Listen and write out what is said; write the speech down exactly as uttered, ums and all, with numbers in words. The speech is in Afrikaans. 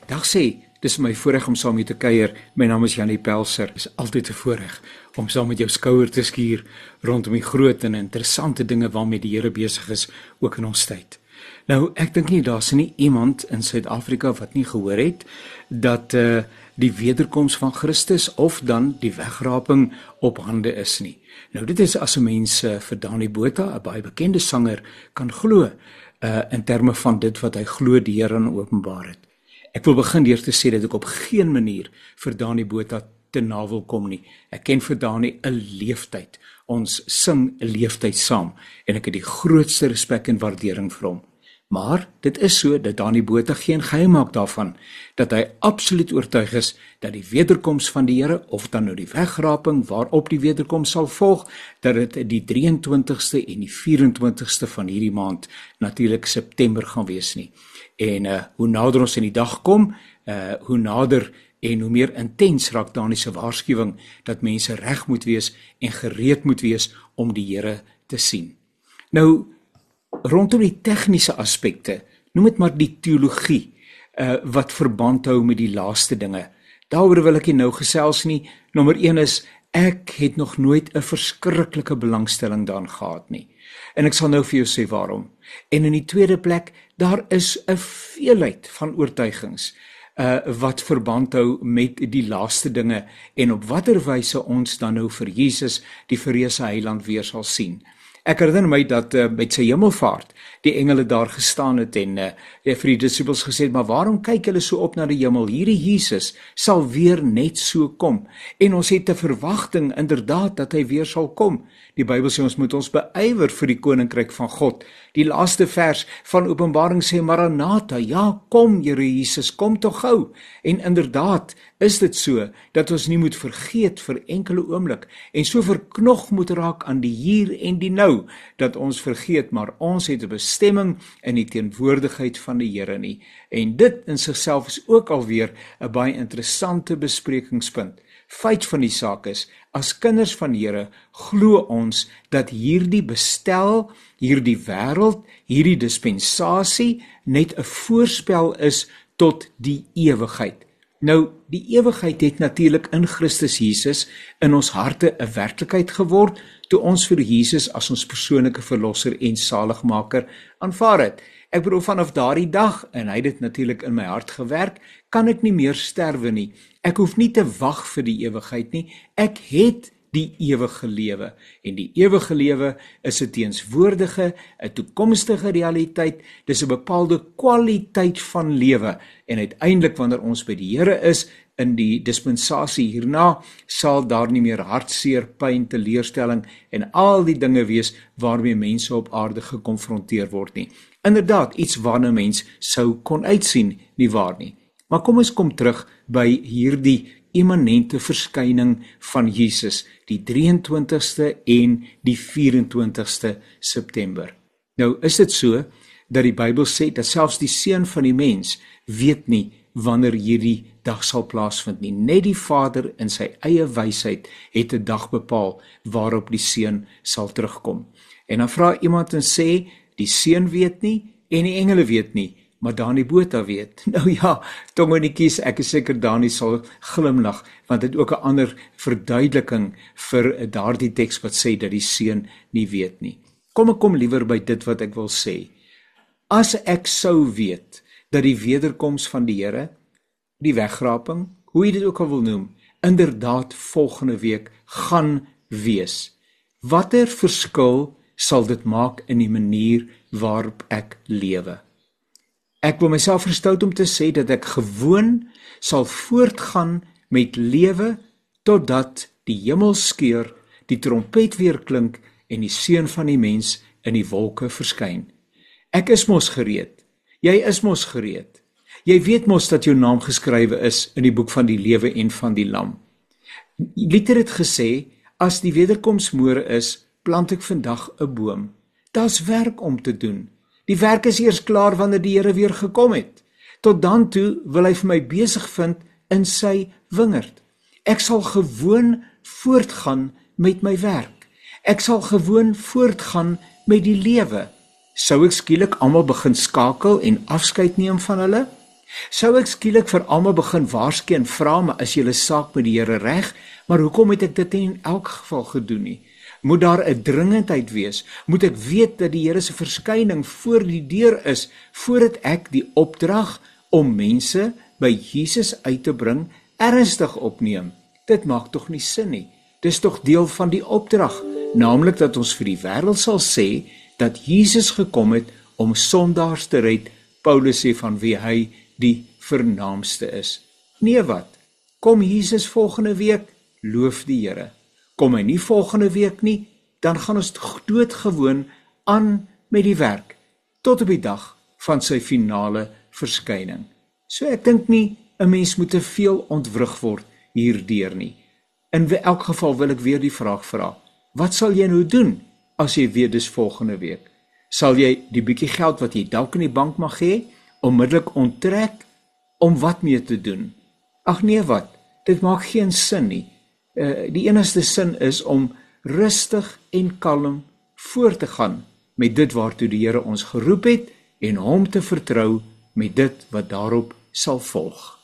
Dag sê, dis my voorreg om saam met jou te kuier. My naam is Janie Pelser. Dis altyd 'n voorreg om saam met jou skouer te skuur rondom die groot en interessante dinge waarmee die Here besig is, ook in ons tyd. Nou, ek dink nie daar's nie iemand in Suid-Afrika wat nie gehoor het dat uh, die wederkoms van Christus of dan die wegraping op hande is nie. Nou, dit is as 'n mens uh, vir Dani Botha, 'n baie bekende sanger, kan glo uh, in terme van dit wat hy glo die Here in openbaar het. Ek wil begin deur te sê dat ek op geen manier vir Dani Botha te na wil kom nie. Ek ken vir Dani 'n leeftyd. Ons sing 'n leeftyd saam en ek het die grootste respek en waardering vir hom. Maar dit is so dat Dani Botha geen geheim maak daarvan dat hy absoluut oortuig is dat die wederkoms van die Here, of dan nou die wegraping waarop die wederkoms sal volg, dat dit die drie en twintigste en die vyf en twintigste van hierdie maand, natuurlik September, gaan wees nie. En uh, hoe nader ons in die dag kom, uh, hoe nader en hoe meer intens raak Dani se waarskuwing dat mense reg moet wees en gereed moet wees om die Here te sien. Nou, rondom die tegniese aspekte, noem dit maar die teologie, uh, wat verband hou met die laaste dinge. Daaroor wil ek nie nou gesels nie. Nommer een is, ek het nog nooit 'n verskriklike belangstelling daarin gehad nie. En ek sal nou vir jou sê waarom. En in die tweede plek, daar is 'n veelheid van oortuigings uh, wat verband hou met die laaste dinge en op watter wyse ons dan nou vir Jesus, die verreëse heiland, weer sal sien. Ek herinner my dat uh, met sy hemelvaart die engele daar gestaan het en uh, vir die disippels gesê het, maar waarom kyk julle so op na die hemel? Hierdie Jesus sal weer net so kom. En ons het 'n verwagting inderdaad dat hy weer sal kom. Die Bybel sê ons moet ons beywer vir die koninkryk van God. Die laaste vers van Openbaring sê Maranatha, ja, kom Here Jesus, kom tog gou. En inderdaad is dit so dat ons nie moet vergeet vir enkele oomblik en so verknog moet raak aan die hier en die nou, dat ons vergeet, maar ons het 'n bestemming in die teenwoordigheid van die Here nie. En dit in sigself is ook alweer 'n baie interessante besprekingspunt. Feit van die saak is, as kinders van die Here glo ons dat hierdie bestel, hierdie wêreld, hierdie dispensasie net 'n voorspel is tot die ewigheid. Nou, die ewigheid het natuurlik in Christus Jesus in ons harte 'n werklikheid geword, toe ons vir Jesus as ons persoonlike verlosser en saligmaker aanvaar het. Ek bedoel, vanaf daardie dag, en hy het dit natuurlik in my hart gewerk, kan ek nie meer sterwe nie. Ek hoef nie te wag vir die ewigheid nie. Ek het die ewige lewe. En die ewige lewe is 'n teenswoordige, 'n toekomstige realiteit. Dis 'n bepaalde kwaliteit van lewe. En uiteindelik, wanneer ons by die Here is, in die dispensasie hierna, sal daar nie meer hartseer, pyn, teleurstelling en al die dinge wees waarmee mense op aarde gekonfronteer word nie. Inderdaad, iets waarna mens sou kon uitsien, nie waar nie. Maar kom ons kom terug by hierdie immanente verskyning van Jesus, die drie en twintigste en die vyf en twintigste September. Nou is dit so, dat die Bybel sê, dat selfs die Seun van die mens weet nie wanneer hierdie dag sal plaasvind nie. Net die Vader in sy eie wysheid het 'n dag bepaal waarop die Seun sal terugkom. En dan vra iemand en sê, die Seun weet nie en die engele weet nie, maar Dani Botha weet. Nou ja, tong in die kies, ek is seker Dani sal glimlag, want dit ook 'n ander verduideliking vir daardie teks wat sê dat die Seun nie weet nie. Kom ek kom liewer by dit wat ek wil sê. As ek sou weet dat die wederkoms van die Here, die wegraping, hoe jy dit ook al wil noem, inderdaad volgende week gaan wees, watter verskil sal dit maak in die manier waarop ek lewe? Ek wil myself verstout om te sê dat ek gewoon sal voortgaan met lewe totdat die hemel skeur, die trompet weer klink en die Seun van die mens in die wolke verskyn. Ek is mos gereed. Jy is mos gereed. Jy weet mos dat jou naam geskrywe is in die boek van die lewe en van die lam. Luther het gesê, as die wederkoms môre is, plant ek vandag 'n boom. Daar's werk om te doen. Die werk is eers klaar wanneer die Here weer gekom het. Tot dan toe wil hy vir my besig vind in sy wingerd. Ek sal gewoon voortgaan met my werk. Ek sal gewoon voortgaan met die lewe. Sou ek skielik almal begin skakel en afskeid neem van hulle? Sou ek skielik vir almal begin waarsku en vra, maar is julle saak met die Here reg? Maar hoekom het ek dit nie in elk geval gedoen nie? Moet daar 'n dringendheid wees? Moet ek weet dat die Here se verskyning voor die deur is, voordat ek die opdrag om mense by Jesus uit te bring ernstig opneem? Dit maak tog nie sin nie. Dis tog deel van die opdrag, naamlik dat ons vir die wêreld sal sê dat Jesus gekom het om sondaars te red. Paulus sê van wie hy die vernaamste is. Nee wat? Kom Jesus volgende week, loof die Here. Kom hy nie volgende week nie, dan gaan ons doodgewoon aan met die werk, tot op die dag van sy finale verskyning. So ek dink nie 'n mens moet te veel ontwrig word hierdeur nie. In elk geval wil ek weer die vraag vra, wat sal jy nou doen as jy weet dis volgende week? Sal jy die bietjie geld wat jy dalk in die bank mag hê, onmiddellik onttrek om wat mee te doen? Ag nee wat, dit maak geen sin nie. Uh, die enigste sin is om rustig en kalm voort te gaan met dit waartoe die Here ons geroep het en hom te vertrou met dit wat daarop sal volg.